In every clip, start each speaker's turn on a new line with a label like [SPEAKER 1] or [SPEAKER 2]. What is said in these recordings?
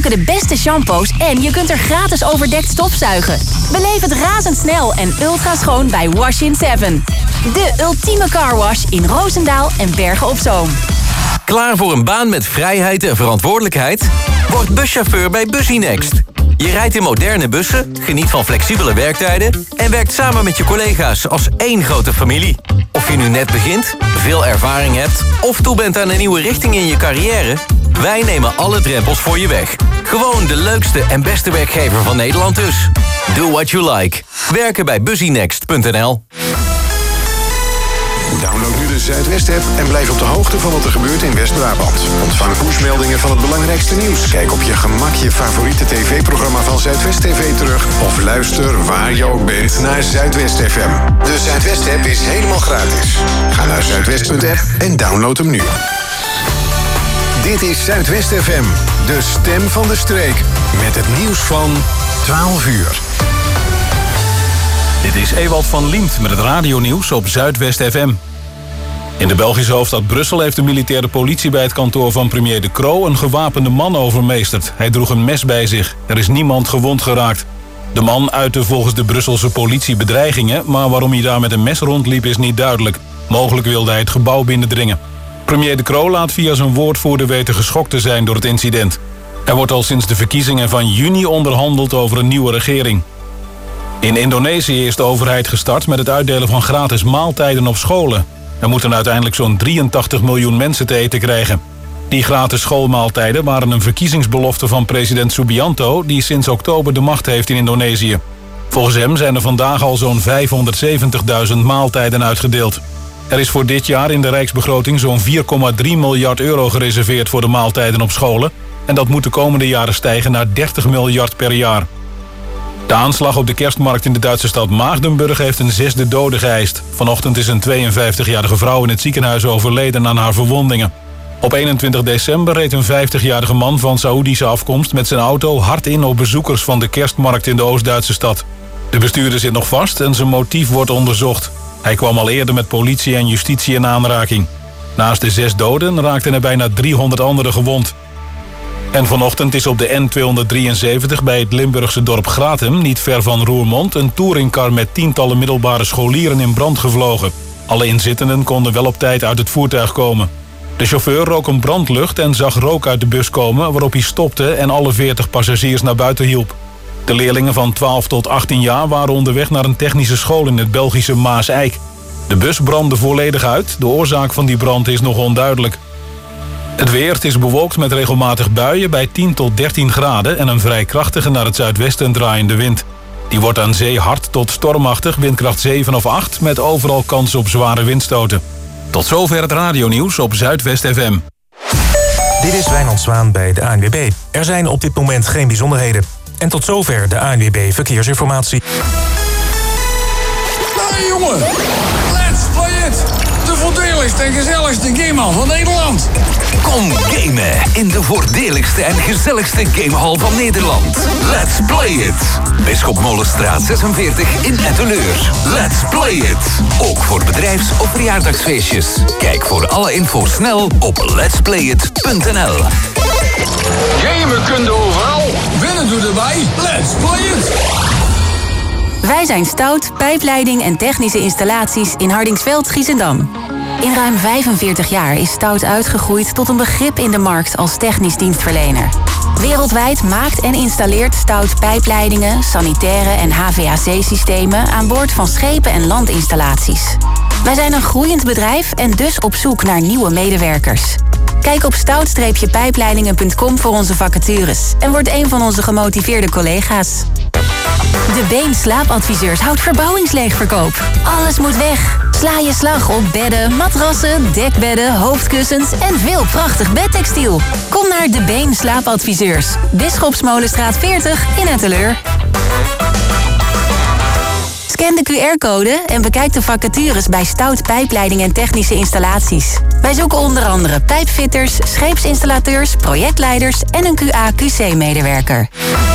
[SPEAKER 1] ruiken de beste shampoos en je kunt er gratis overdekt stofzuigen. Beleef het razendsnel en ultra schoon bij Wash in 7. De ultieme carwash in Roosendaal en Bergen op Zoom.
[SPEAKER 2] Klaar voor een baan met vrijheid en verantwoordelijkheid? Word buschauffeur bij Busynext. Je rijdt in moderne bussen, geniet van flexibele werktijden en werkt samen met je collega's als één grote familie. Of je nu net begint, veel ervaring hebt of toe bent aan een nieuwe richting in je carrière, wij nemen alle drempels voor je weg. Gewoon de leukste en beste werkgever van Nederland dus. Do what you like. Werken bij Busynext.nl.
[SPEAKER 3] Download nu de Zuidwest-app en blijf op de hoogte van wat er gebeurt in West-Brabant. Ontvang pushmeldingen van het belangrijkste nieuws. Kijk op je gemak je favoriete tv-programma van Zuidwest TV terug. Of luister waar je ook bent naar Zuidwest FM. De Zuidwest-app is helemaal gratis. Ga naar zuidwest.app en download hem nu. Dit is Zuidwest FM, de stem van de streek. Met het nieuws van 12 uur.
[SPEAKER 4] Dit is Ewald van Liemt met het radionieuws op Zuidwest FM. In de Belgische hoofdstad Brussel heeft de militaire politie bij het kantoor van premier De Croo een gewapende man overmeesterd. Hij droeg een mes bij zich. Er is niemand gewond geraakt. De man uitte volgens de Brusselse politie bedreigingen, maar waarom hij daar met een mes rondliep is niet duidelijk. Mogelijk wilde hij het gebouw binnendringen. Premier De Croo laat via zijn woordvoerder weten geschokt te zijn door het incident. Er wordt al sinds de verkiezingen van juni onderhandeld over een nieuwe regering. In Indonesië is de overheid gestart met het uitdelen van gratis maaltijden op scholen. Er moeten uiteindelijk zo'n 83 miljoen mensen te eten krijgen. Die gratis schoolmaaltijden waren een verkiezingsbelofte van president Subianto, die sinds oktober de macht heeft in Indonesië. Volgens hem zijn er vandaag al zo'n 570.000 maaltijden uitgedeeld. Er is voor dit jaar in de rijksbegroting zo'n 4,3 miljard euro gereserveerd voor de maaltijden op scholen. En dat moet de komende jaren stijgen naar 30 miljard per jaar. De aanslag op de kerstmarkt in de Duitse stad Maagdenburg heeft een 6e dode geëist. Vanochtend is een 52-jarige vrouw in het ziekenhuis overleden aan haar verwondingen. Op 21 december reed een 50-jarige man van Saoedische afkomst met zijn auto hard in op bezoekers van de kerstmarkt in de Oost-Duitse stad. De bestuurder zit nog vast en zijn motief wordt onderzocht. Hij kwam al eerder met politie en justitie in aanraking. Naast de 6 doden raakten er bijna 300 anderen gewond. En vanochtend is op de N273 bij het Limburgse dorp Gratum, niet ver van Roermond, een touringcar met tientallen middelbare scholieren in brand gevlogen. Alle inzittenden konden wel op tijd uit het voertuig komen. De chauffeur rook een brandlucht en zag rook uit de bus komen, waarop hij stopte en alle 40 passagiers naar buiten hielp. De leerlingen van 12 tot 18 jaar waren onderweg naar een technische school in het Belgische Maaseik. De bus brandde volledig uit, de oorzaak van die brand is nog onduidelijk. Het weer, het is bewolkt met regelmatig buien bij 10 tot 13 graden... en een vrij krachtige naar het zuidwesten draaiende wind. Die wordt aan zee hard tot stormachtig, windkracht 7 of 8... met overal kans op zware windstoten. Tot zover het radionieuws op Zuidwest FM.
[SPEAKER 5] Dit is Wijnand Zwaan bij de ANWB. Er zijn op dit moment geen bijzonderheden. En tot zover de ANWB Verkeersinformatie.
[SPEAKER 6] Hey jongen, let's play it! De voordeligste en gezelligste gamehal van Nederland.
[SPEAKER 2] Kom gamen in de voordeligste en gezelligste gamehal van Nederland. Let's play it. Bisschop Molenstraat 46 in Etteleur. Let's play it. Ook voor bedrijfs- of verjaardagsfeestjes. Kijk voor alle info snel op letsplayit.nl.
[SPEAKER 6] Gamen kun je overal. Winnen doe erbij. Let's play it.
[SPEAKER 1] Wij zijn Stout, pijpleiding en technische installaties in Hardingsveld, Giessendam. In ruim 45 jaar is Stout uitgegroeid tot een begrip in de markt als technisch dienstverlener. Wereldwijd maakt en installeert Stout pijpleidingen, sanitaire en HVAC-systemen aan boord van schepen en landinstallaties. Wij zijn een groeiend bedrijf en dus op zoek naar nieuwe medewerkers. Kijk op stout-pijpleidingen.com voor onze vacatures en word een van onze gemotiveerde collega's. De Been Slaapadviseurs houdt verbouwingsleegverkoop. Alles moet weg. Sla je slag op bedden, matrassen, dekbedden, hoofdkussens en veel prachtig bedtextiel. Kom naar De Been Slaapadviseurs. Bisschopsmolenstraat 40 in Etteleur. Scan de QR-code en bekijk de vacatures bij Stout Pijpleiding en Technische Installaties. Wij zoeken onder andere pijpfitters, scheepsinstallateurs, projectleiders en een QA/QC-medewerker.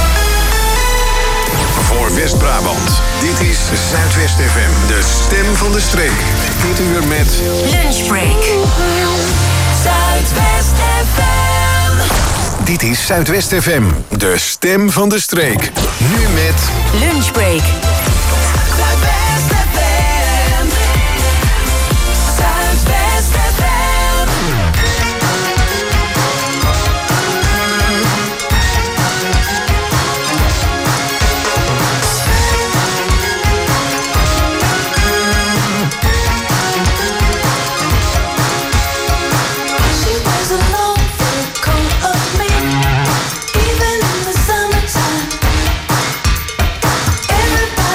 [SPEAKER 3] Voor West-Brabant. Dit is Zuidwest FM, de stem van de streek. Dit uur met
[SPEAKER 7] Lunchbreak. Zuidwest FM.
[SPEAKER 3] Dit is Zuidwest FM, de stem van de streek. Nu met
[SPEAKER 1] Lunchbreak.
[SPEAKER 7] Zuidwest FM. Zuidwest FM.
[SPEAKER 8] Everybody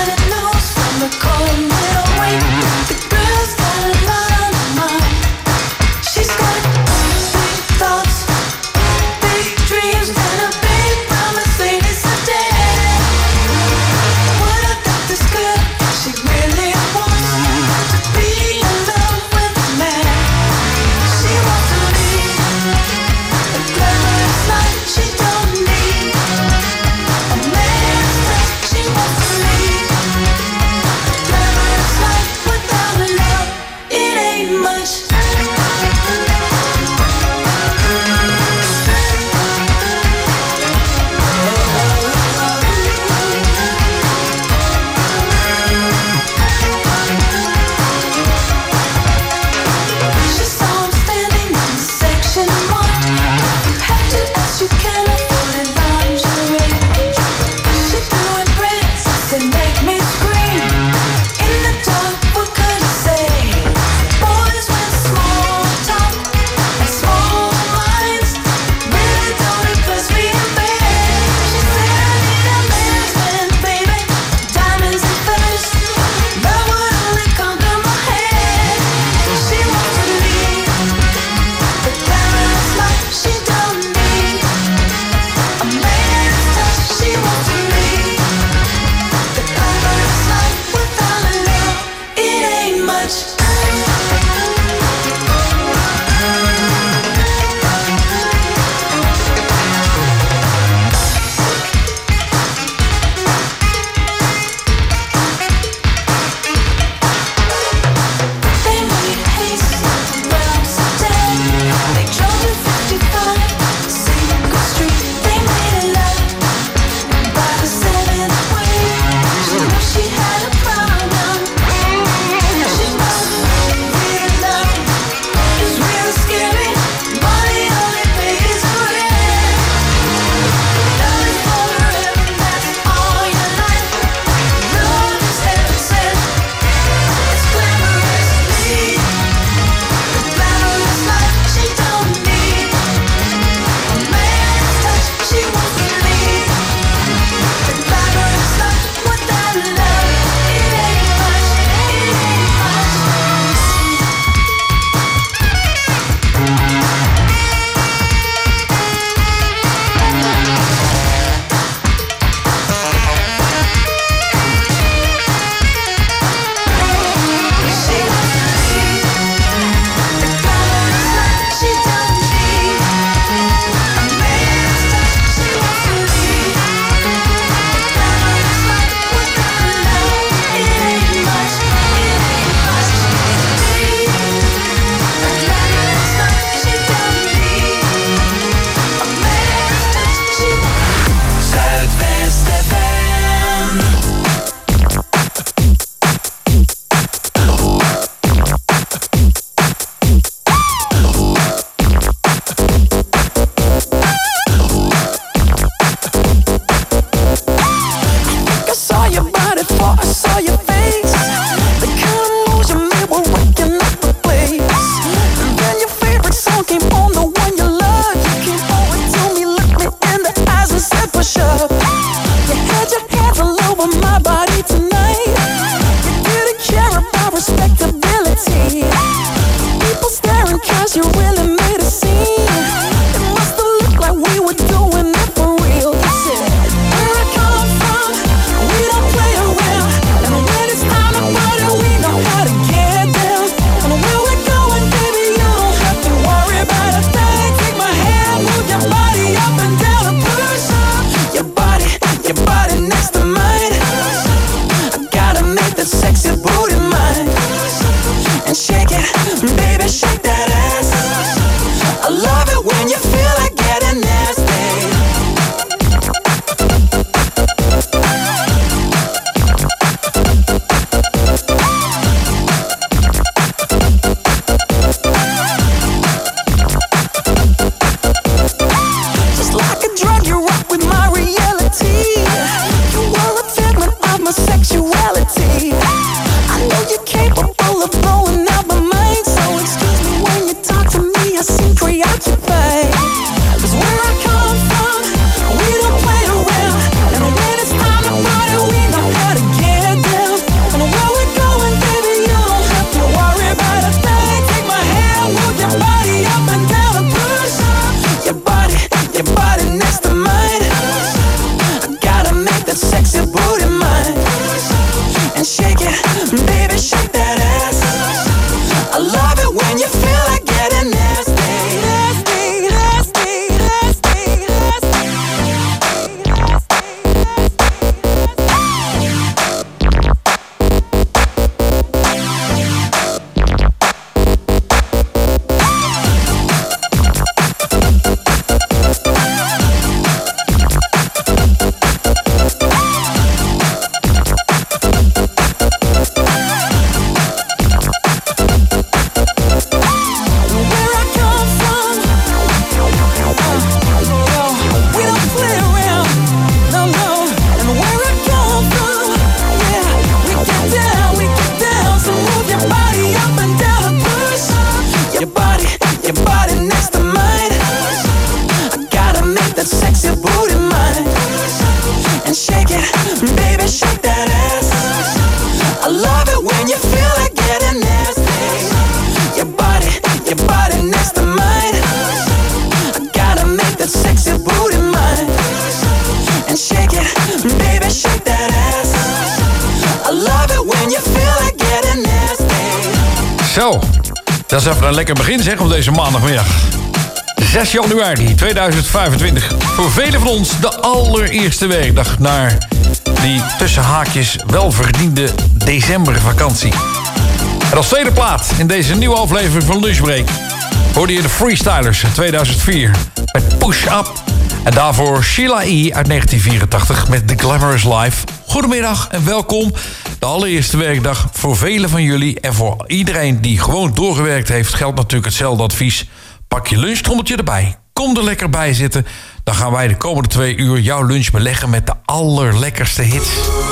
[SPEAKER 7] you feel like getting nasty. Your body next to mine. I gotta make that sexy booty mine. And shake it, baby, shake that ass. I love it when you feel like getting nasty.
[SPEAKER 8] Zo, dat is even een lekker begin zeg op deze maandagmiddag. 6 januari 2025. Voor velen van ons de allereerste werkdag naar die tussen haakjes welverdiende decembervakantie. En als tweede plaat in deze nieuwe aflevering van Lunchbreak hoorde je de Freestylers in 2004 met Push Up. En daarvoor Sheila E. uit 1984 met The Glamorous Life. Goedemiddag en welkom. De allereerste werkdag voor velen van jullie. En voor iedereen die gewoon doorgewerkt heeft geldt natuurlijk hetzelfde advies. Pak je lunchtrommeltje erbij. Kom er lekker bij zitten. Dan gaan wij de komende 2 uur jouw lunch beleggen met de allerlekkerste hits.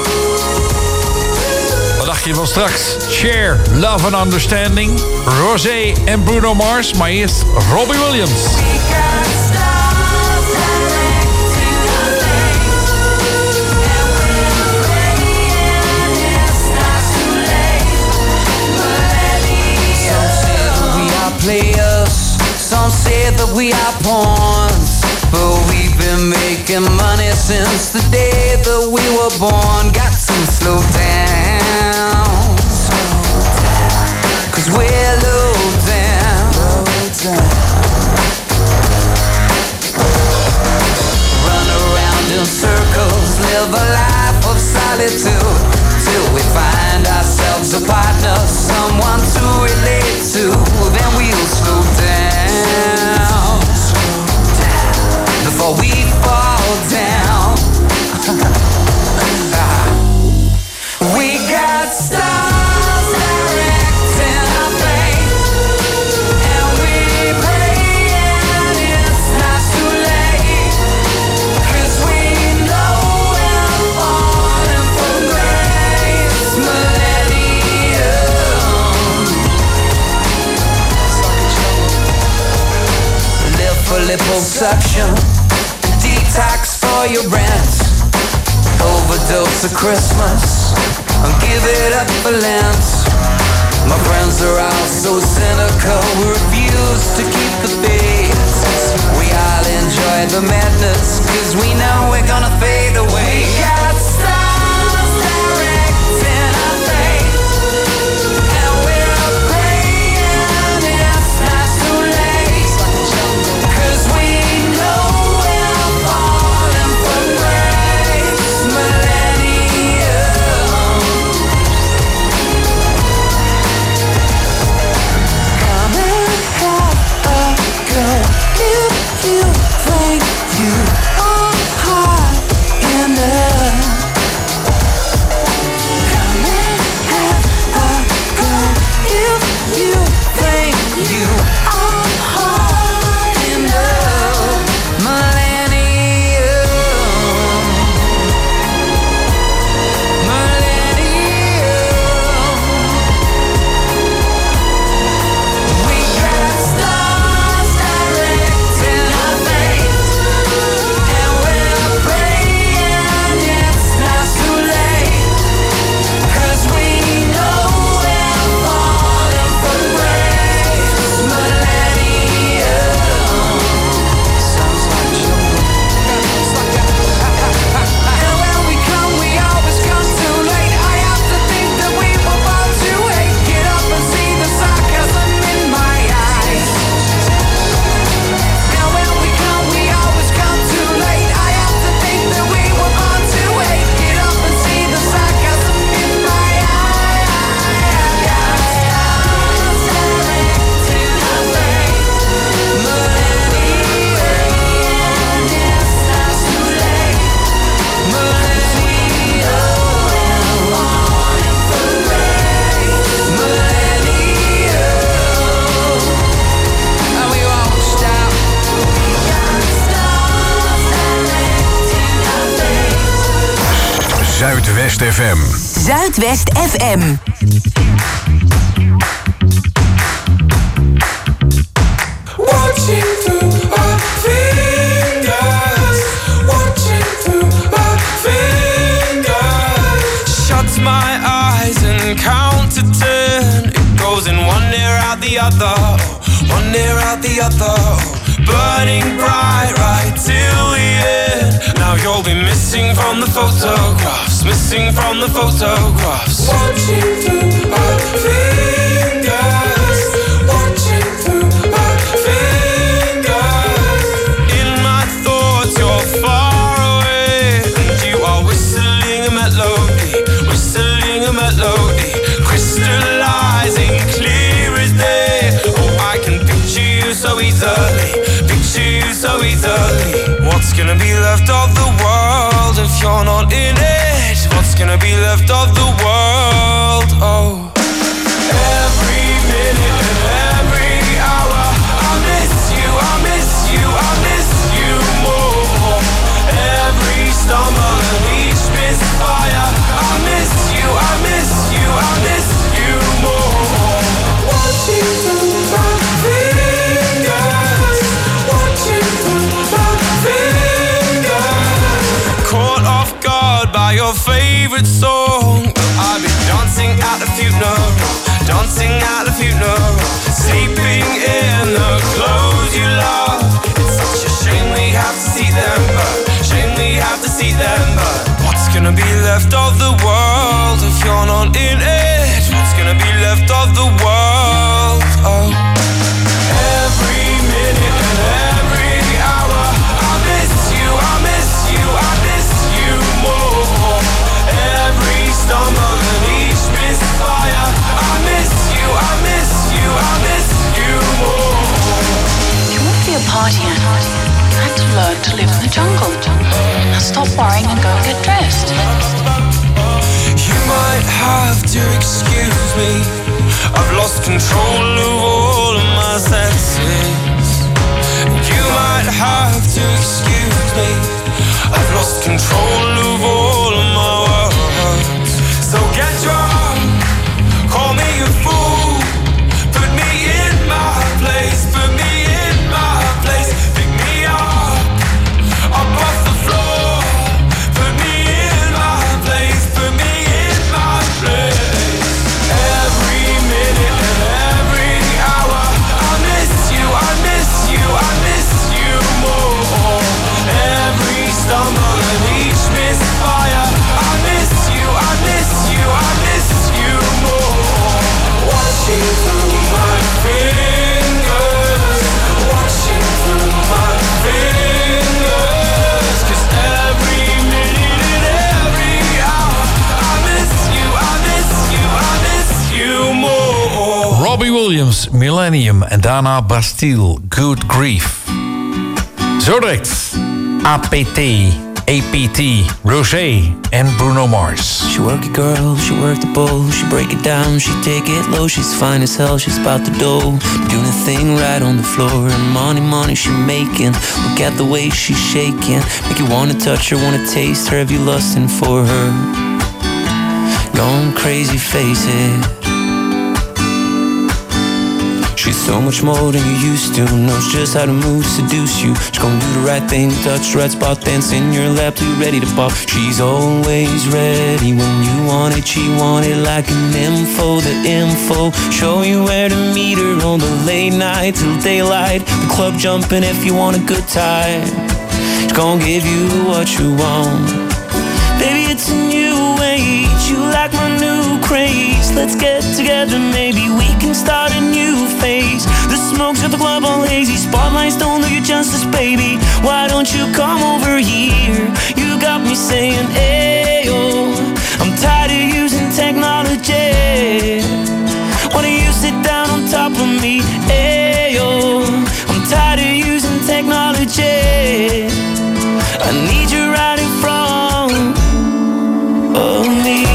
[SPEAKER 8] Wat dacht je van straks? Cher, Love and Understanding, Rosé en Bruno Mars. Maar eerst Robbie Williams.
[SPEAKER 7] Players, some say that we are pawns, but we've been making money since the day that we were born. Got some slow down, 'cause we're low down. Run around in circles, live a life of solitude, till we find ourselves a partner, someone to relate to. Then we'll slow down before we fall down. We got stars directing our fate, and we praying it's not too late, 'cause we know we're falling from grace. Live for liposuction, detox for your rent, overdose of Christmas, and give it up for Lent. My friends are all so cynical, we refuse to keep the faith. We all enjoy the madness, 'cause we know we're gonna fade away. We got stars directing our fate, and we're praying it's not too late, 'cause we know we're falling from grace. Millennium, come and have a go if you think you are high enough. Come and have a go if you think you are high enough. Millennium, millennium. We got stars directing our fate, and we're praying it's not too late, 'cause we know we're falling from grace. Millennium. Sounds like jungle. And when we come, we always come too late. I have to think that we were born to hate. Get up and see the sarcasm in my eyes. And when we come, we always come too late. I have to think that we were born to hate. Get up and see the sarcasm in my eyes. Stars directing our fate. Millennium, it's not too late. Millennium, falling from grace. Millennium, and we won't stop. Stars directing our fate.
[SPEAKER 3] Zuidwest FM.
[SPEAKER 1] Zuidwest FM.
[SPEAKER 9] Watching through our fingers, watching through our fingers. Shut my eyes and count to 10. the other, one near out the other, burning bright right till the end. Now you'll be missing from the photographs, missing from the photographs. Watching through our fingers, watching through our fingers. In my thoughts you're far away, and you are whistling a melody, whistling a melody, crystallizing clear as day. Oh, I can picture you so easily, picture you so easily. What's gonna be left of the world if you're not in it? What's gonna be left of the world? Oh, every minute and every hour, I miss you, I miss you, I miss you more. Every stumble and each misfire, I miss you, I miss you, I miss you more. Watching through my fingers, watching through my fingers. Caught off guard by your favorite song, I'll be dancing at the funeral, dancing at the funeral, sleeping in the clothes you love. It's such a shame we have to see them, but shame we have to see them, but what's gonna be left of the world if you're not in it? What's gonna be left of the world? Oh, every minute and every hour, I miss you, I miss you, I miss you more. Every stumble and each misfire, I miss you, I miss you, I miss you more.
[SPEAKER 10] You won't be a party animal. You have to learn to live in the jungle. Now stop worrying and go and get dressed.
[SPEAKER 9] You might have to excuse me, I've lost control of all of my senses. You might have to excuse me, I've lost control of all of my words. So get drunk, call me a fool, put me in my place, put me in my place, pick me up off the floor, put me in my place, put me in my place. Every minute and every hour, I miss you, I miss you, I miss you more. Every stumble and each misfire, I miss you, I miss you, I miss you more. Watching through my fingers, watching through my fingers, 'cause every minute and every hour, I miss you, I miss you, I miss you more.
[SPEAKER 8] Robbie Williams, Millennium en daarna Bastille, Good Grief. Zo direct, APT, Rosé en Bruno Mars.
[SPEAKER 11] She work it girl, she work the bowl, she break it down, she take it low, she's fine as hell, she's about the dough, doing a thing right on the floor, and money she making, look at the way she's shaking, make you wanna touch her, wanna taste her, have you lusting for her, going crazy, face it. She's so much more than you used to, knows just how to move, seduce you. She's gonna do the right thing, touch the right spot, dance in your lap till you're ready to pop. She's always ready when you want it, she want it like an info, the info. Show you where to meet her on the late night till daylight. The club jumping if you want a good time. She's gonna give you what you want. Baby, it's a new age, you like my new craze. Let's get together, maybe we can start a new phase. The smoke's at the club all hazy, spotlights don't do you justice, baby. Why don't you come over here? You got me saying, ayo, I'm tired of using technology. Why don't you sit down on top of me, ayo, I'm tired of using technology. I need you right in front of me.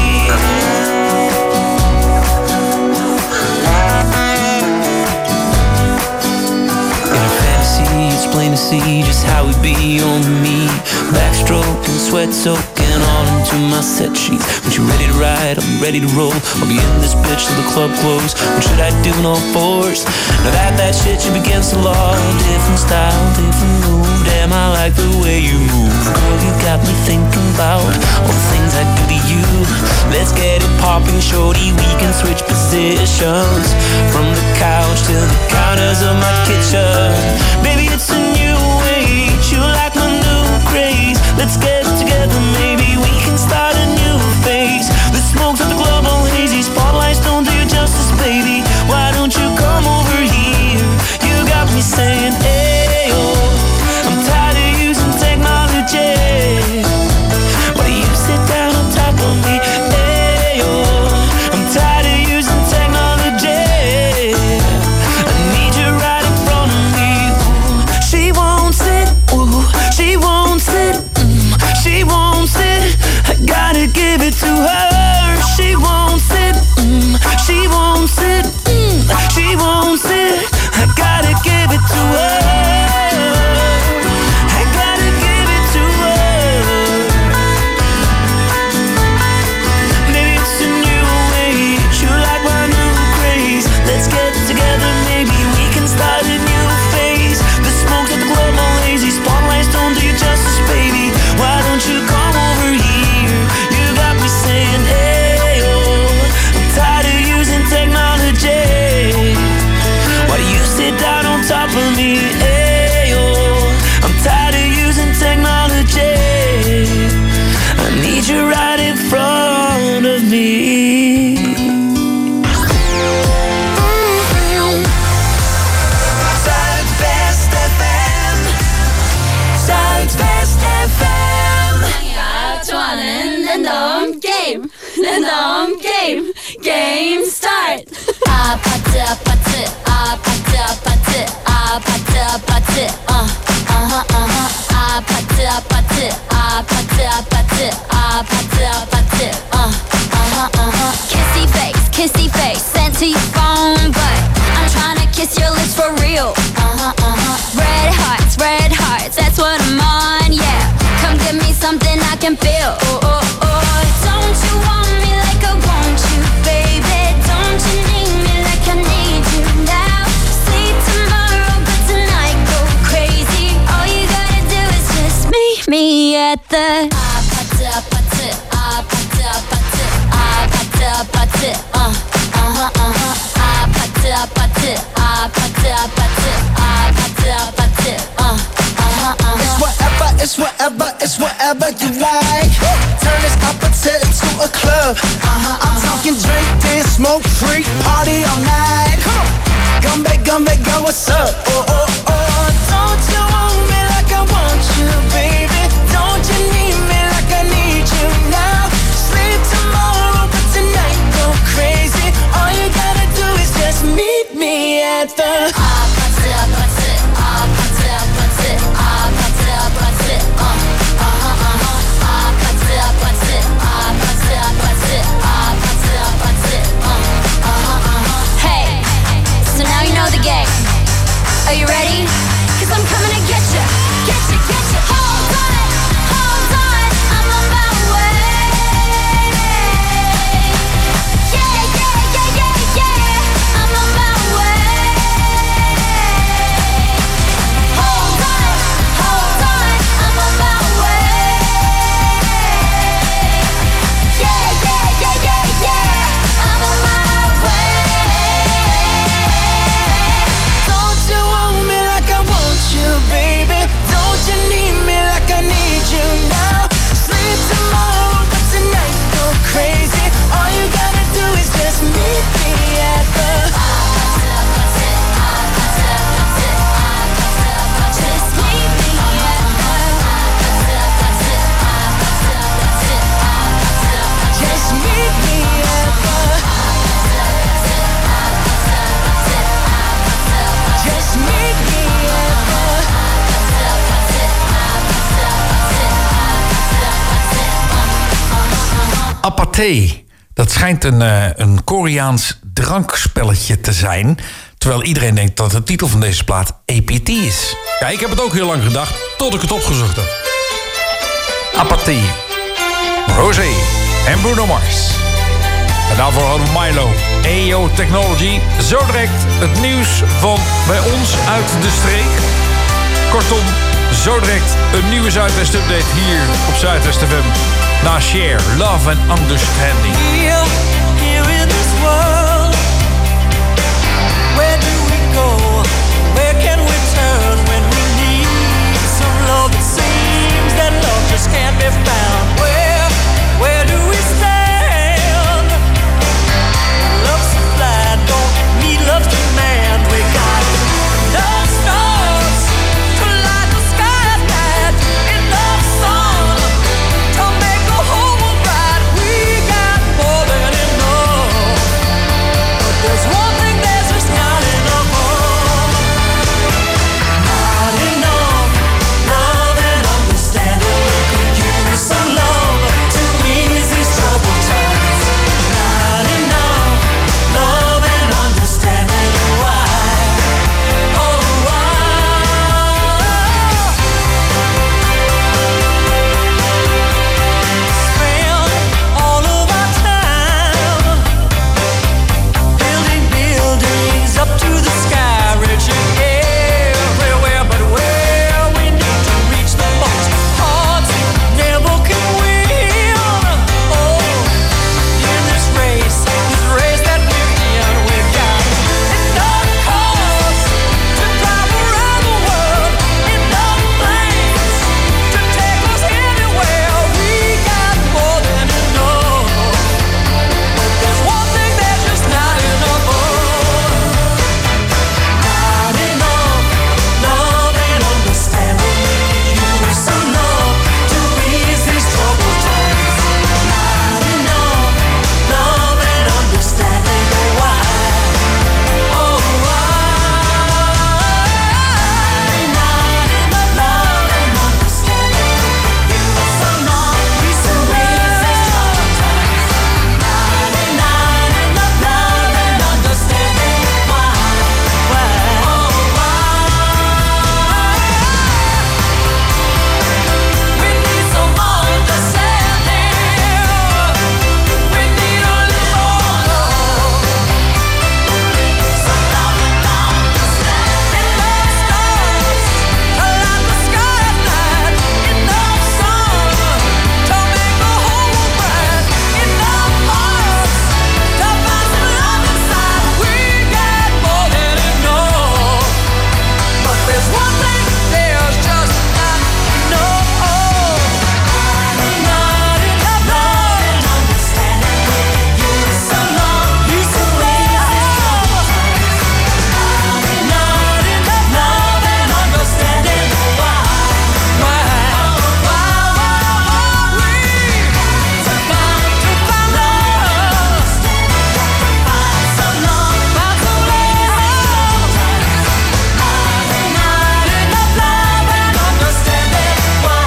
[SPEAKER 11] In a fantasy, it's plain to see just how it be on me. Backstroke and sweat soaking all into my set sheets. When you're ready to ride, I'll be ready to roll. I'll be in this bitch till the club close. What should I do in all fours? Now that shit should be against the law. Different style, different move. Damn, I like the way you move. Girl, you got me thinking about all the things I do to you. Let's get it popping, shorty. We can switch positions from the couch to corners of my kitchen. Baby, it's a new age. You like my new craze. Let's get together, maybe we can start a new phase. The smoke's at the global hazy. Spotlights don't do you justice, baby. Why don't you come over here? You got me saying, hey, oh, I'm tired of using technology. Why do you sit down on top of me? Hey, oh, I'm tired of using technology. I need you right in front of me. Ooh, she wants it. Ooh, she wants it. She wants it. I gotta give it to her. She wants it. She wants it. She wants it. I gotta give it to her. I gotta give it to her. Maybe it's a new age. You like my new craze. Let's get together, maybe we can start a new phase. The smoke's at the global hazy. Spotlights don't do you justice, baby. Why don't you come over here? You got me saying, hey, oh, I'm tired of using technology. Why do you sit down on top of me? Hey, oh, I'm tired of using technology. I need you right in front of me. Zuidwest FM. Zuidwest FM.
[SPEAKER 12] Random game. Random game. Game start. Kissy face, sent to your phone, but I'm trying to kiss your lips for real. Red hearts, that's what I'm on, yeah. Come give me something I can feel. Don't you want me like I want you, baby? Don't you need me like I need you now? Sleep tomorrow, but tonight go crazy. All you gotta do is just meet me at the
[SPEAKER 13] It's whatever you like. Turn this opposite into a club. I'm talking drink, dance, smoke, freak, party all night. Come back, go, what's up? Don't you want me like I want you, baby? Don't you need me like I need you now? Sleep tomorrow, but tonight go crazy. All you gotta do is just meet me at the
[SPEAKER 12] Hey, so now you know the game. Are you ready? 'Cause I'm coming to get you. Get you. Hold on, I'm on my way. Yeah, I'm on my way. Hold on, I'm on my way. Yeah, I'm on my way.
[SPEAKER 13] Don't you want me like I want you, baby? Don't you need me like I need you now? Sleep tomorrow, but tonight go crazy. All you gotta do is just meet me at the
[SPEAKER 12] Just meet me at
[SPEAKER 13] Just meet me at the Just meet me at the
[SPEAKER 8] Apathy. Dat schijnt een Koreaans drankspelletje te zijn. Terwijl iedereen denkt dat de titel van deze plaat APT is. Ja, ik heb het ook heel lang gedacht, tot ik het opgezocht heb. Apathy. Rosé en Bruno Mars. En daarvoor hadden we Milo. AO Technology. Zo direct het nieuws van bij ons uit de streek. Kortom, zo direct een nieuwe Zuidwest Update hier op Zuidwest FM. Na Share, Love and Understanding.
[SPEAKER 7] Here in this world, where do we go?
[SPEAKER 14] be found. Where do we stand? Love supply don't meet love's demand. We got no stars to light the sky at night, enough sun to make the whole world bright. We got more than enough, but there's one thing that's just not enough of. Not enough love and understanding. We could use some love to ease these troubled times. Not enough love and understanding. Why? Oh, why? Spend all of our time building buildings up to the sky, reaching everywhere, but where we need to reach the most hearts never can win. Oh, in this race that we're in, we've got enough cars to drive around the world, enough planes to take us anywhere. We got more than enough, but there's one thing that's just not enough of. Not enough love and understanding. Use some love to ease these troubled times. Not enough love and understanding. Why? Oh, why? Not enough love and understanding. Use some love to ease these troubled times. Not enough love and understanding. Why? Oh, we need some understanding. We need a little more love. Some love and understanding. Enough stars to light the sky at night. Enough sun to make the whole world bright. Enough hearts to find some love inside. We got more than enough, but there's one thing there's just not enough of. Not enough love and understanding. Use some love, use some love. Not enough love and understanding. Why? We to find love, find some love, find some love. Not enough love and understanding. Why?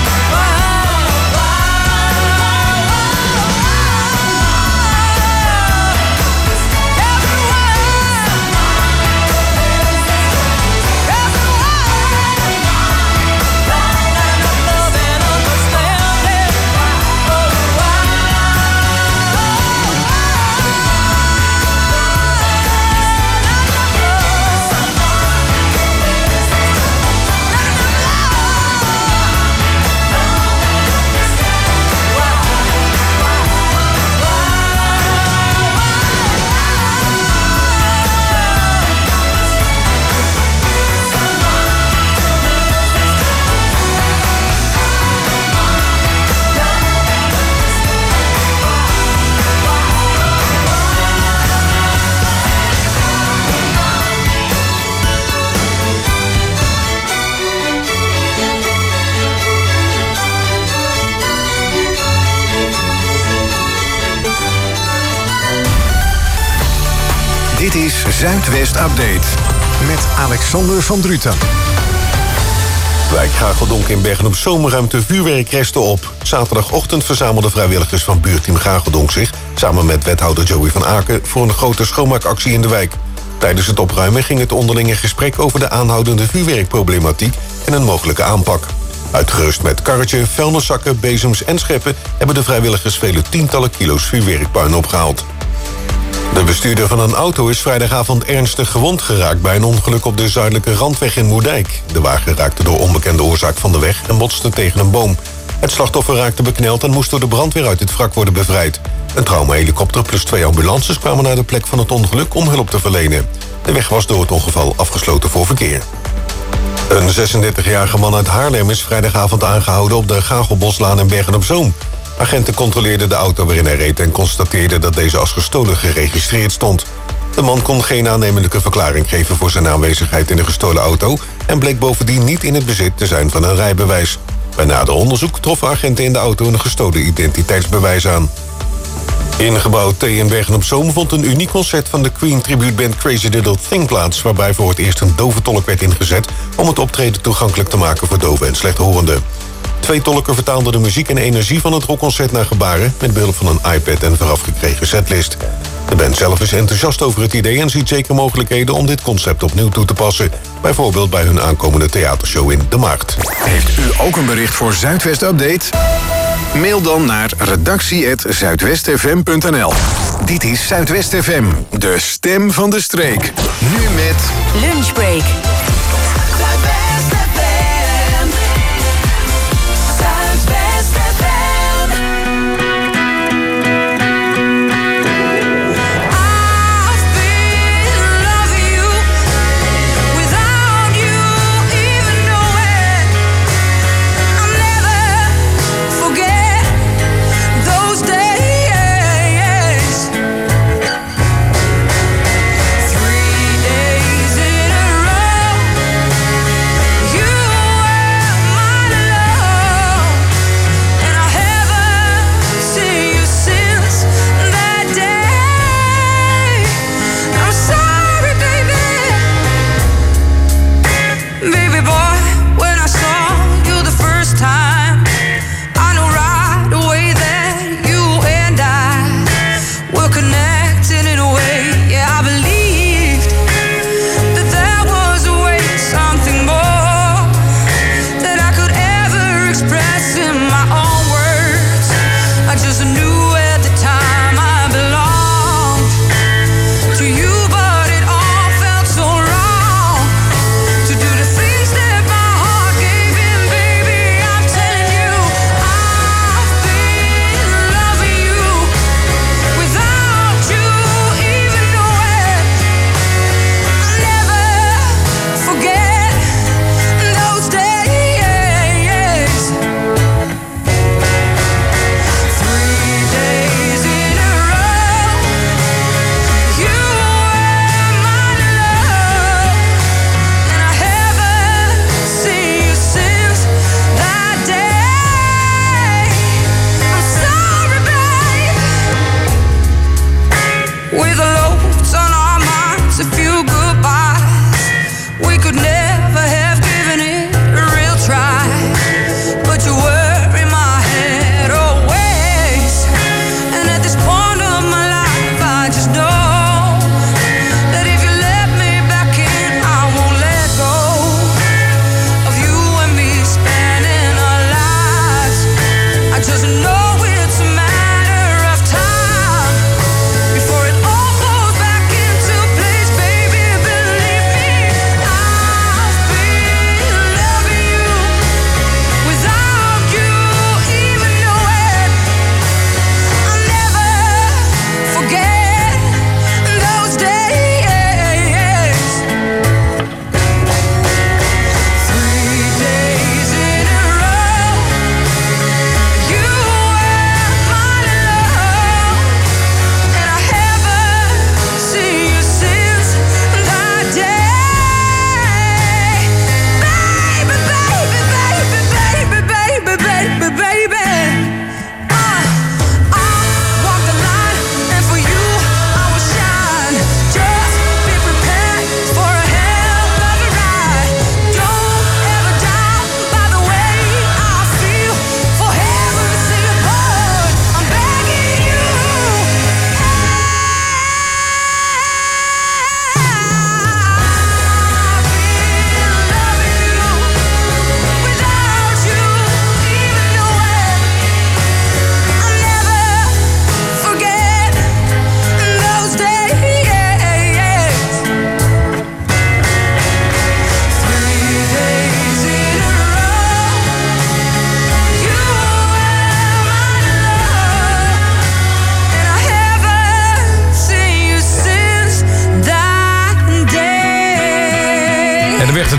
[SPEAKER 3] Dit is Zuidwest Update met Alexander van Druten.
[SPEAKER 15] Wijk Gageldonk in Bergen-op-Zoom ruimt de vuurwerkresten op. Zaterdagochtend verzamelden vrijwilligers van buurteam Gageldonk zich, samen met wethouder Joey van Aken, voor een grote schoonmaakactie in de wijk. Tijdens het opruimen ging het onderling in gesprek over de aanhoudende vuurwerkproblematiek en een mogelijke aanpak. Uitgerust met karretje, vuilniszakken, bezems en scheppen hebben de vrijwilligers vele tientallen kilo's vuurwerkpuin opgehaald. De bestuurder van een auto is vrijdagavond ernstig gewond geraakt bij een ongeluk op de zuidelijke randweg in Moerdijk. De wagen raakte door onbekende oorzaak van de weg en botste tegen een boom. Het slachtoffer raakte bekneld en moest door de brandweer uit het wrak worden bevrijd. Een traumahelikopter plus 2 ambulances kwamen naar de plek van het ongeluk om hulp te verlenen. De weg was door het ongeval afgesloten voor verkeer. Een 36-jarige man uit Haarlem is vrijdagavond aangehouden op de Gagelboslaan in Bergen-op-Zoom. Agenten controleerden de auto waarin hij reed en constateerden dat deze als gestolen geregistreerd stond. De man kon geen aannemelijke verklaring geven voor zijn aanwezigheid in de gestolen auto en bleek bovendien niet in het bezit te zijn van een rijbewijs. Bij nader onderzoek troffen agenten in de auto een gestolen identiteitsbewijs aan. In gebouw T in Bergen-op-Zoom vond een uniek concert van de Queen tributeband Crazy Little Thing plaats, waarbij voor het eerst een dove tolk werd ingezet om het optreden toegankelijk te maken voor doven en slechthorenden. 2 tolken vertaalden de muziek en energie van het rockconcert naar gebaren met behulp van een iPad en vooraf gekregen setlist. De band zelf is enthousiast over het idee en ziet zeker mogelijkheden om dit concept opnieuw toe te passen. Bijvoorbeeld bij hun aankomende theatershow in De Maagd.
[SPEAKER 3] Heeft u ook een bericht voor Zuidwest Update? Mail dan naar redactie@zuidwestfm.nl. Dit is Zuidwest FM, de stem van de streek. Nu met
[SPEAKER 1] Lunchbreak.
[SPEAKER 14] You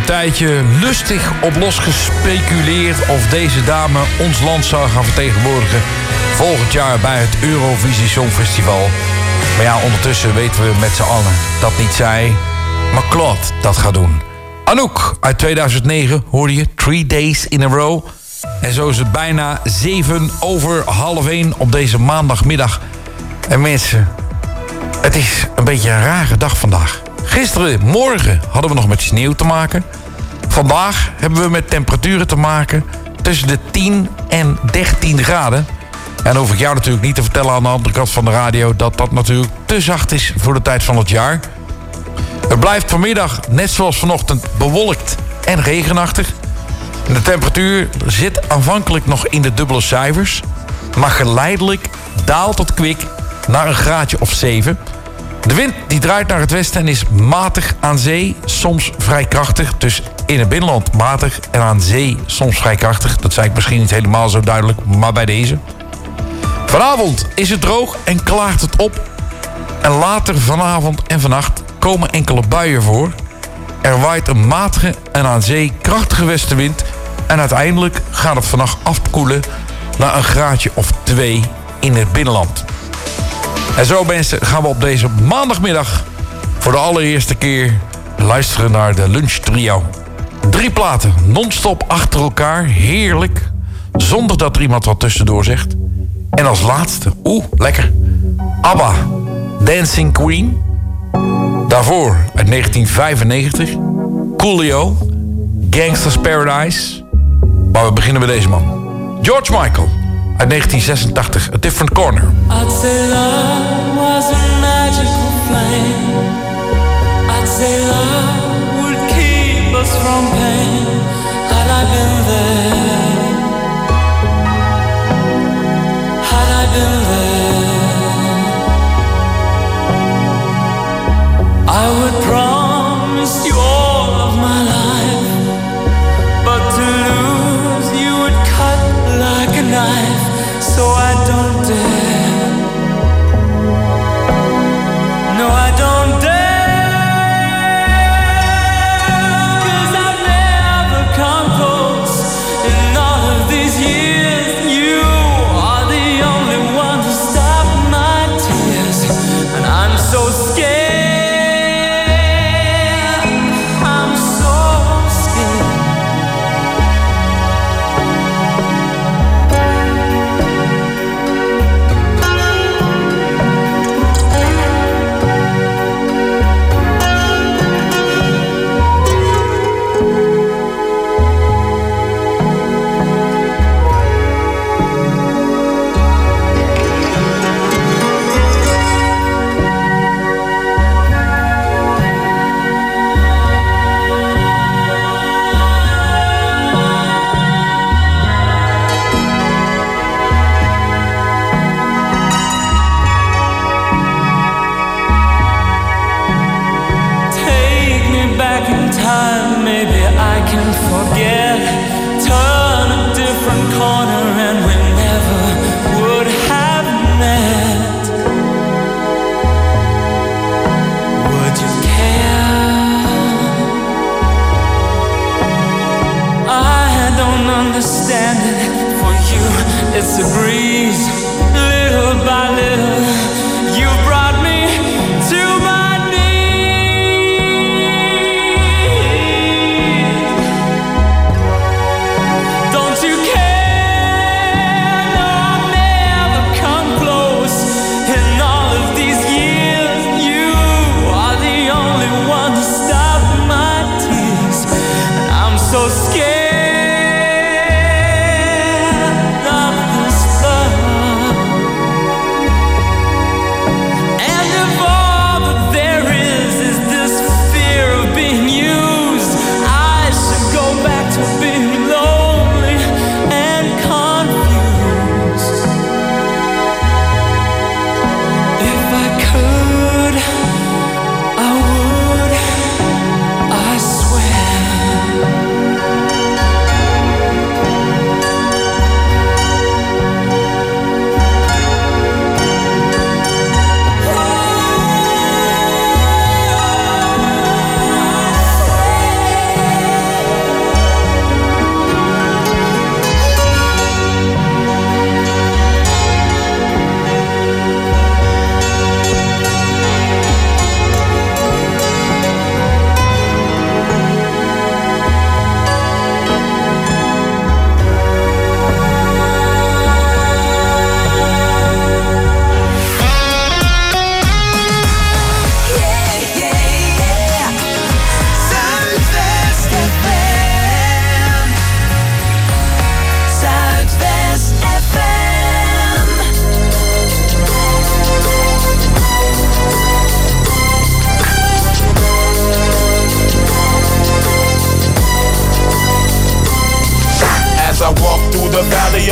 [SPEAKER 8] tijdje lustig op losgespeculeerd of deze dame ons land zou gaan vertegenwoordigen volgend jaar bij het Eurovisie Songfestival. Maar ja, ondertussen weten we met z'n allen dat niet zij, maar Claude dat gaat doen. Anouk uit 2009 hoorde je 3 Days in a Row. En zo is het bijna 1:07 op deze maandagmiddag. En mensen, het is een beetje een rare dag vandaag. Morgen hadden we nog met sneeuw te maken. Vandaag hebben we met temperaturen te maken tussen de 10 en 13 graden. En dan hoef ik jou natuurlijk niet te vertellen aan de andere kant van de radio dat dat natuurlijk te zacht is voor de tijd van het jaar. Het blijft vanmiddag, net zoals vanochtend, bewolkt en regenachtig. En de temperatuur zit aanvankelijk nog in de dubbele cijfers, maar geleidelijk daalt het kwik naar een graadje of 7. De wind die draait naar het westen en is matig aan zee, soms vrij krachtig. Dus in het binnenland matig en aan zee soms vrij krachtig. Dat zei ik misschien niet helemaal zo duidelijk, maar bij deze. Vanavond is het droog en klaart het op. En later vanavond en vannacht komen enkele buien voor. Er waait een matige en aan zee krachtige westenwind. En uiteindelijk gaat het vannacht afkoelen naar een graadje of 2 in het binnenland. En zo mensen gaan we op deze maandagmiddag voor de allereerste keer luisteren naar de Lunch Trio. 3 platen, non-stop achter elkaar, heerlijk. Zonder dat er iemand wat tussendoor zegt. En als laatste, lekker, ABBA, Dancing Queen. Daarvoor uit 1995, Coolio, Gangsta's Paradise. Maar we beginnen met deze man. George Michael uit 1986, A Different Corner.
[SPEAKER 14] I'd say love was a magical flame. I'd say love would keep us from pain. Had I been there, had I been there, I would promise you all of my life. But to lose you would cut like a knife. So I don't dare. No, I don't dare. 'Cause I've never come close in all of these years. You are the only one to stop my tears. And I'm so scared. I'm so scared. It's a breeze, little by little. You brought me to my knees. Don't you care? No, I'll never come close. In all of these years, you are the only one to stop my tears. And I'm so scared.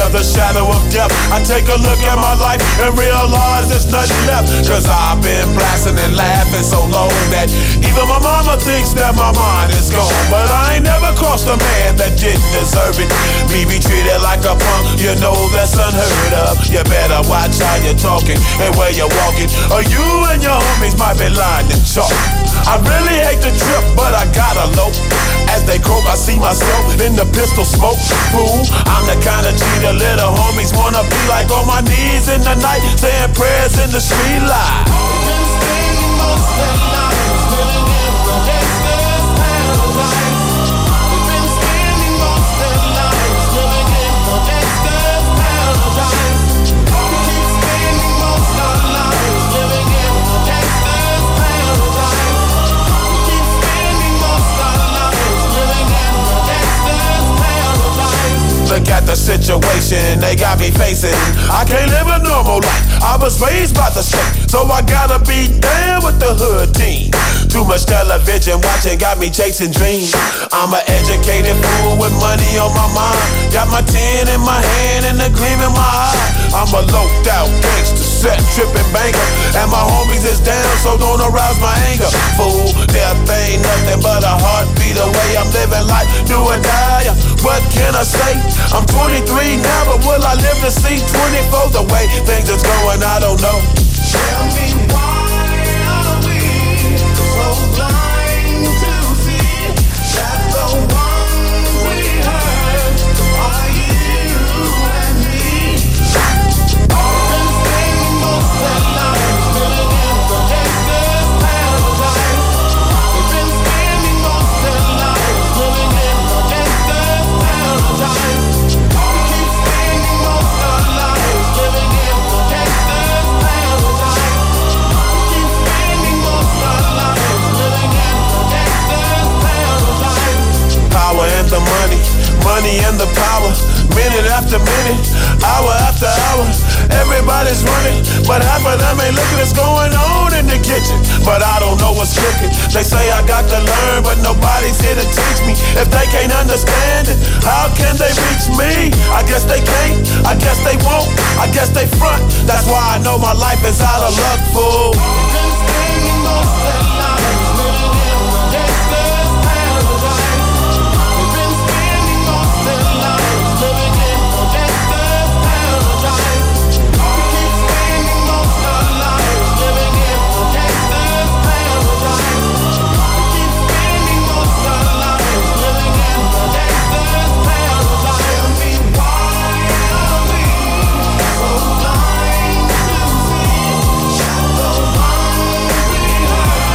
[SPEAKER 16] bear the shadow of death. I take a look at my life and realize there's nothing left. Cause I've been blasting and laughing so long that even my mama thinks that my mind is gone. But I ain't never crossed a man that didn't deserve it. Me be treated like a punk, you know that's unheard of. You better watch how you're talking and where you're walking, or you and your homies might be lying in chalk. I really hate the trip, but I gotta low. As they croak, I see myself in the pistol smoke. Fool, I'm the kind of G the little homies wanna be like, on my knees in the night, saying prayers in the street light. Been spending most of the night living in the gangster's paradise. We've been spending most of the night living in the gangster's paradise. We keep spending most of the night living in the gangster's paradise. We keep spending most of the night living in the gangster's paradise. Look at the situation they got me facing. I can't live a normal life. I was raised by the state, so I gotta be down with the hood team. Too much television watching got me chasing dreams. I'm an educated fool with money on my mind. Got my 10 in my hand and a gleam in my eye. I'm a loped out gangster, set tripping banker, and my homies is down, so don't arouse my anger. Fool, death ain't nothing but a heartbeat away. I'm living life, do or die. What can I say? I'm 23 now, but will I live to see 24? The way things is going, I don't know. Tell me why are we so blind to see that the ones we hurt are you and me? Been spending most of the night living in the gangster's paradise. We've been spending most of the night living in the gangster's paradise. We keep spending most of the night living in the gangster's paradise. We keep spending most of the night living in the gangster's paradise. Power and the money, money and the power. Minute after minute, hour after hour, everybody's running, but half of them ain't looking what's going on in the kitchen. But I don't know what's cooking. They say I got to learn, but nobody's here to teach me. If they can't understand it, how can they reach me? I guess they can't, I guess they won't, I guess they front. That's why I know my life is out of luck, fool. We've been spending most of the night living in the gangster's paradise. We've been spending most of the night living in the gangster's paradise. We keep spending most of the night living in the gangster's paradise. We keep spending most of the night living in the gangster's paradise. Tell me why are we so blind to see that the ones we hurt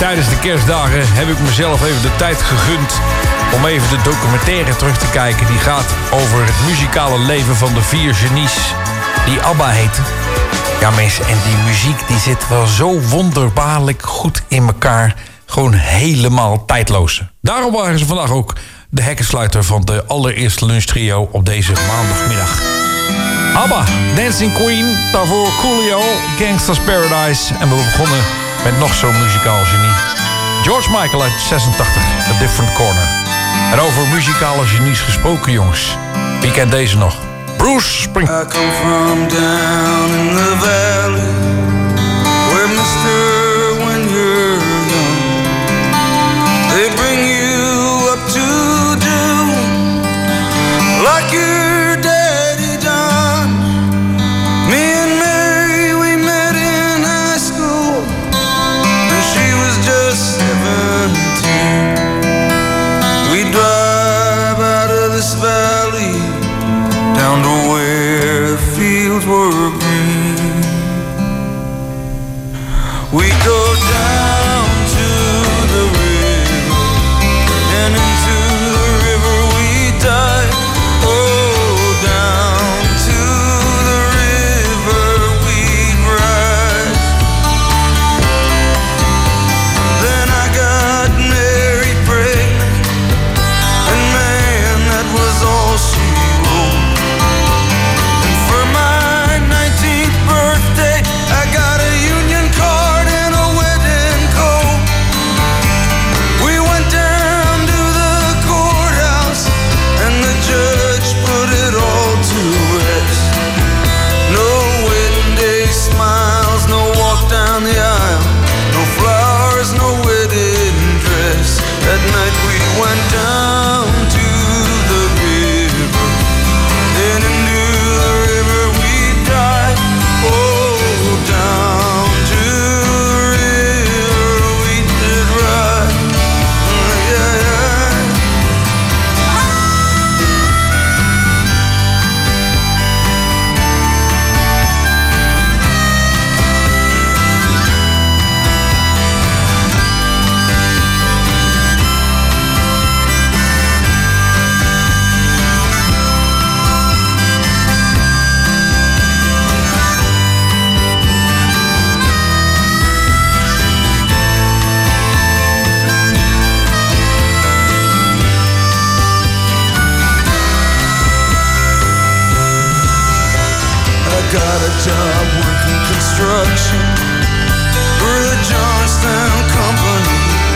[SPEAKER 8] tijdens de kerstdagen heb ik mezelf even de tijd gegund om even de documentaire terug te kijken. Die gaat over het muzikale leven van de 4 genies die ABBA heten. Ja mensen, en die muziek die zit wel zo wonderbaarlijk goed in elkaar. Gewoon helemaal tijdloos. Daarom waren ze vandaag ook de hekkensluiter van de allereerste lunchtrio op deze maandagmiddag. ABBA, Dancing Queen, daarvoor Coolio, Gangsta's Paradise. En we begonnen met nog zo'n muzikaal genie. George Michael uit 86, A Different Corner. En over muzikale genies gesproken, jongens. Wie kent deze nog? Bruce Springsteen.
[SPEAKER 9] I come from down in the valley, where mister, when you're young, they bring you up to do like your daddy done. Me and Mary, we met in high school, and she was just 17. We drive out of this valley down to where the fields were green. We go down to the river, and into the river we dive. Oh, down to the river we ride. Then I got married pregnant, and man, that was all she wrote. And for my 19th birthday, I got a union card and a wedding coat. We went down to the courthouse, and the judge put it all to rest. No wedding day smiles, no walk down the aisle, no flowers, no wedding dress. That night we went down to the river, then into the river we dive. Oh, down to the river we did ride. Yeah, yeah. I got a job working construction for the Johnstown Company,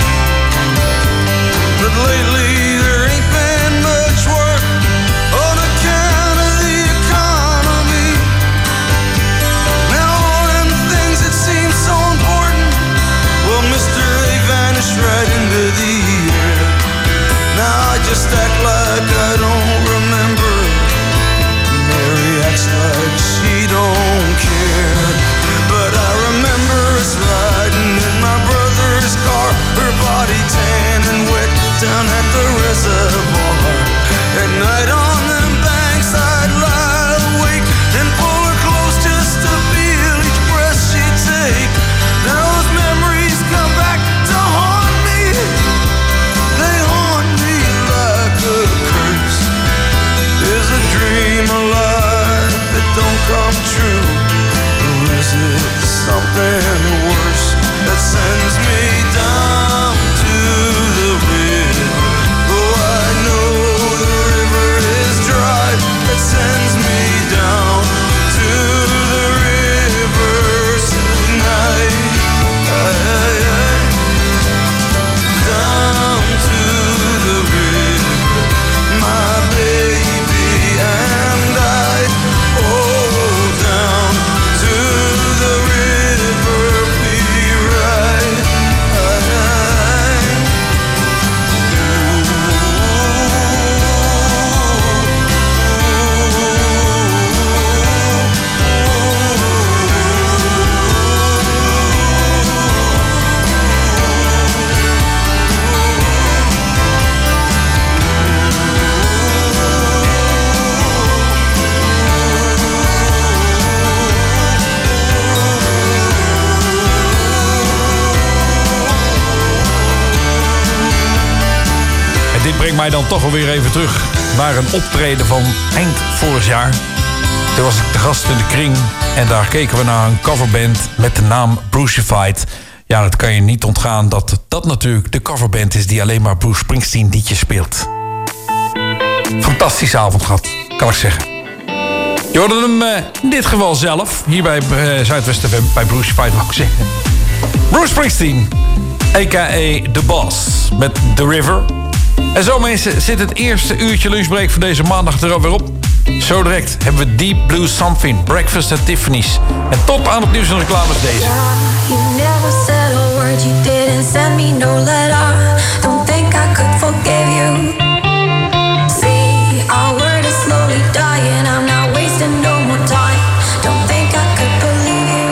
[SPEAKER 9] but lately there ain't been much work on account of the economy. Now all them things that seem so important, well, mister, they vanish right into the air. Now I just act like I don't remember. Mary acts like she don't care, but I remember us riding in my brother's car, her body tan and wet down at the
[SPEAKER 8] brengt mij dan toch alweer even terug naar een optreden van eind vorig jaar. Toen was ik de gast in de kring en daar keken we naar een coverband met de naam Brucified. Ja, dat kan je niet ontgaan dat natuurlijk de coverband is die alleen maar Bruce Springsteen liedjes speelt. Fantastische avond gehad, kan ik zeggen. Je hoorde hem in dit geval zelf, hier bij Zuidwest FM, bij Brucified wou ik zeggen. Bruce Springsteen, a.k.a. The Boss, met The River. En zo mensen zit het eerste uurtje lunchbreak van deze maandag er alweer op. Zo direct hebben we Deep Blue Something, Breakfast at Tiffany's. En tot aan het nieuws en reclames deze.
[SPEAKER 17] You never said a word, you didn't send me no letter. Don't think I could forgive you. See, our word is slowly dying, I'm not wasting no more time. Don't think I could believe you.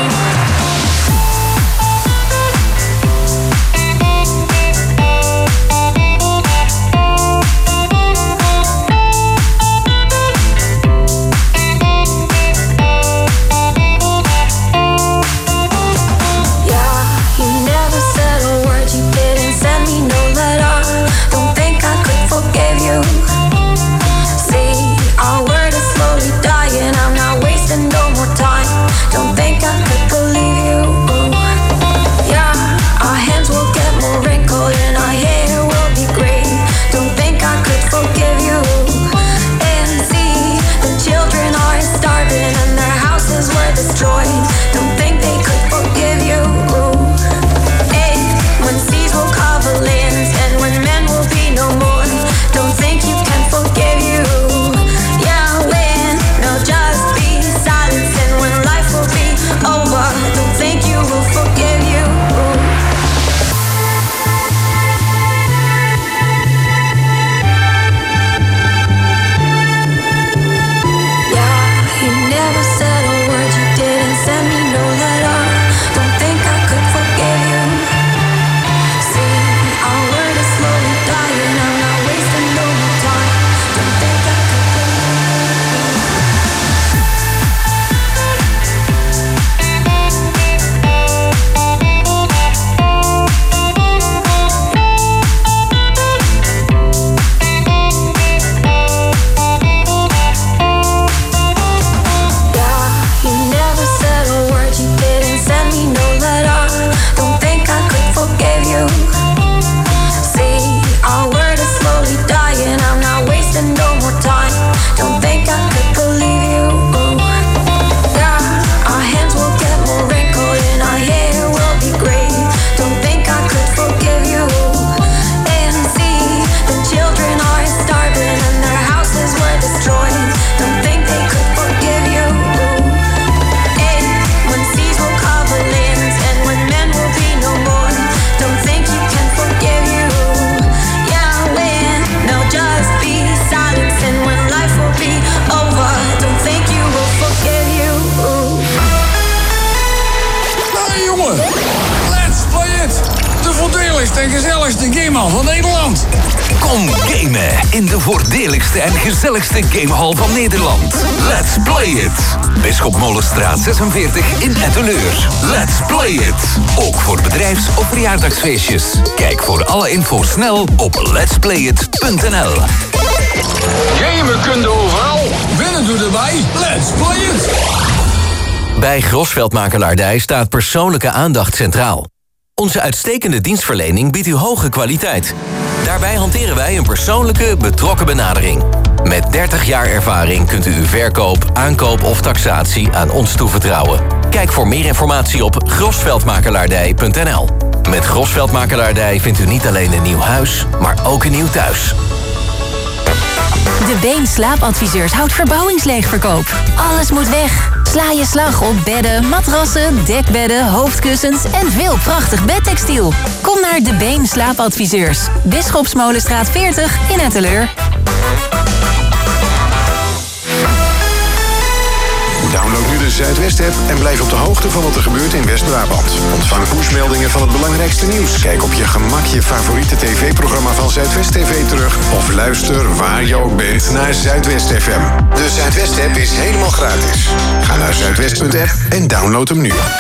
[SPEAKER 6] en gezelligste gamehal van Nederland.
[SPEAKER 2] Kom gamen in de voordeligste en gezelligste gamehal van Nederland. Let's play it. Bisschop Molenstraat 46 in Etteleur. Let's play it. Ook voor bedrijfs- of verjaardagsfeestjes. Kijk voor alle info snel op letsplayit.nl.
[SPEAKER 6] Gamen kun je overal. Winnen doe erbij. Let's play it.
[SPEAKER 2] Bij Grosveld Makelaardij staat persoonlijke aandacht centraal. Onze uitstekende dienstverlening biedt u hoge kwaliteit. Daarbij hanteren wij een persoonlijke, betrokken benadering. Met 30 jaar ervaring kunt u uw verkoop, aankoop of taxatie aan ons toevertrouwen. Kijk voor meer informatie op grosveldmakelaardij.nl. Met Grosveld Makelaardij vindt u niet alleen een nieuw huis, maar ook een nieuw thuis.
[SPEAKER 1] De Been Slaapadviseurs houdt verbouwingsleegverkoop. Alles moet weg. Sla je slag op bedden, matrassen, dekbedden, hoofdkussens en veel prachtig bedtextiel. Kom naar De Been Slaapadviseurs. Bisschopsmolenstraat 40 in Etteleur.
[SPEAKER 3] Download nu de Zuidwest-app en blijf op de hoogte van wat er gebeurt in West-Brabant. Ontvang pushmeldingen van het belangrijkste nieuws. Kijk op je gemak je favoriete tv-programma van Zuidwest TV terug. Of luister waar je ook bent naar Zuidwest FM. De Zuidwest-app is helemaal gratis. Ga naar zuidwest.app en download hem nu.